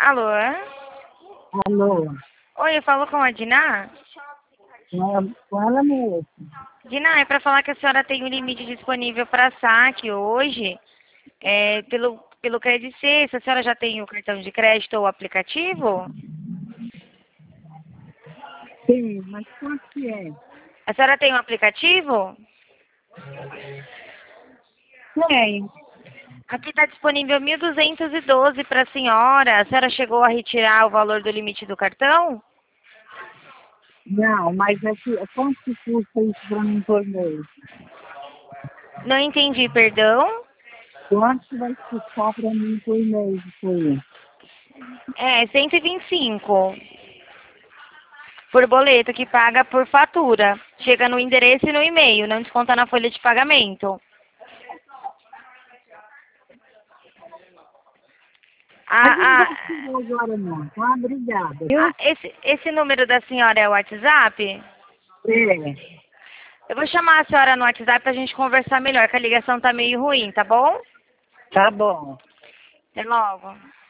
Alô? Alô, Oi, eu falo com a Diná? com ela mesmo. Diná, é para falar que a senhora tem um limite disponível para saque hoje, pelo Credit C. Se a senhora já tem o cartão de crédito ou o aplicativo? Sim, mas quanto que é? A senhora tem um aplicativo? Tem. Aqui está disponível 1.212 para a senhora. A senhora chegou a retirar o valor do limite do cartão? Não, mas é que, quanto que custa isso para mim por mês? Não entendi, perdão. Quanto que vai custar para mim por mês isso aí? É 125 por boleto que paga por fatura. Chega no endereço e no e-mail, não desconta na folha de pagamento. Mas eu não Ah, vou precisar agora não, tá? Obrigada. esse número da senhora é o WhatsApp? É, Eu vou chamar a senhora no WhatsApp pra gente conversar melhor, que a ligação tá meio ruim, tá bom? tá bom. Até logo.